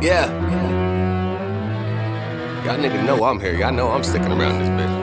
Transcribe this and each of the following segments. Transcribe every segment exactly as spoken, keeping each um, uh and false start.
Yeah. Y'all niggas know I'm here. Y'all know I'm sticking around this bitch.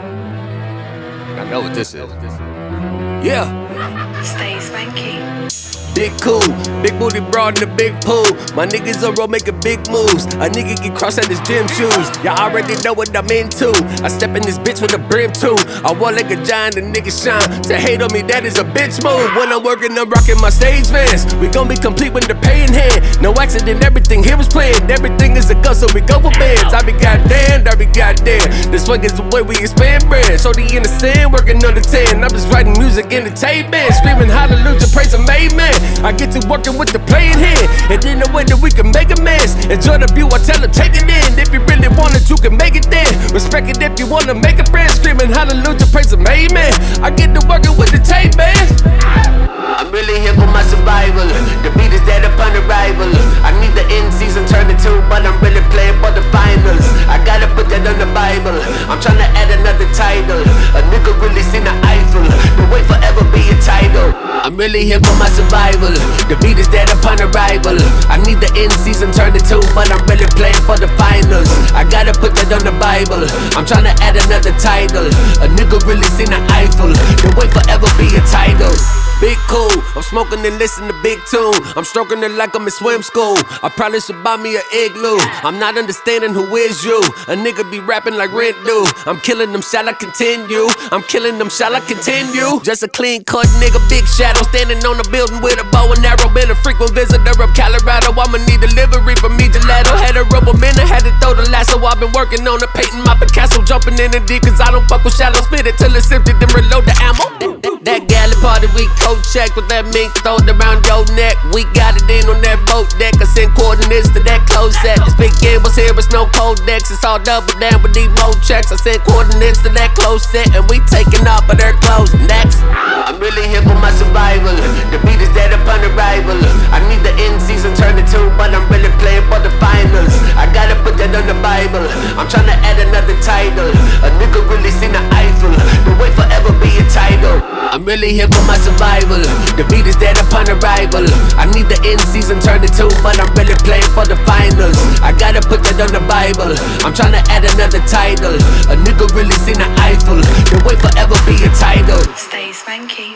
Y'all know what this is. Yeah. Stay swanky. Big cool, big booty broad in the big pool. My niggas on road making big moves. A nigga get crossed at his gym shoes. Y'all already know what I'm into. I step in this bitch with a brim too. I walk like a giant, the niggas shine. To hate on me, that is a bitch move. When I'm working, I'm rocking my stage vans. We gon' be complete with the pay in hand. No accident, everything here was planned. Everything is a go, so we go for bands. I be goddamn, I be goddamn. This swing is the way we expand brands. So the in the sand, working on the ten. I'm just writing music, entertainment. Screaming hallelujah, praise him, amen. I get to working with the playing hand, and in the way that we can make a mess. Enjoy the view, I tell them take it in. If you really want it, you can make it then. Respect it if you wanna make a brand. Screaming hallelujah, praise him, amen. I get to working with the tape, man. I'm really here for my survival. The beat is dead upon arrival. I need the end season turn it to, but I'm really playing for the finals. I gotta put that on the Bible. I'm tryna add another title. A nigga really seen the Eiffel. The wait forever be a title. I'm really here for my survival. The beat is dead upon arrival. I need the end season turn it to, but I'm really playing for the finals. I gotta put that on the Bible. I'm tryna add another title. A nigga really seen the Eiffel. The wait forever be a title. Big cool, I'm smoking and listening to big tune. I'm stroking it like I'm in swim school. I probably should buy me an igloo. I'm not understanding who is you. A nigga be rapping like Rent do. I'm killing them, shall I continue? I'm killing them, shall I continue? Just a clean cut nigga, big shadow. Standing on a building with a bow and arrow. Been a frequent visitor of Colorado. I'ma need delivery from me gelato. Had a rubber man, I had to throw the lasso. I've been working on a painting my Picasso. Jumping in the deep cause I don't fuck with shallow. Spit it till it's empty, then reload the ammo. That galley party we co-check with that mink thrown around your neck. We got it in on that boat deck. I send coordinates to that close set. This big game was here, it's no codex. It's all double down, we need more checks. I send coordinates to that close set, and we taking off, but they're closed. Next, I'm really here for my survival. The beat is dead upon arrival. I need the end season turn it to, but I'm really playing for the finals. I gotta put that on the Bible. I'm tryna add another title. A nigga really seen the Eiffel. The wait forever be a title. I'm really here for my survival. The beat is dead upon arrival. I need the end season turn it to, but I'm really playing for the finals. I gotta put that on the Bible. I'm tryna add another title. A nigga really seen the Eiffel. The wait forever be a title. Stay swanky.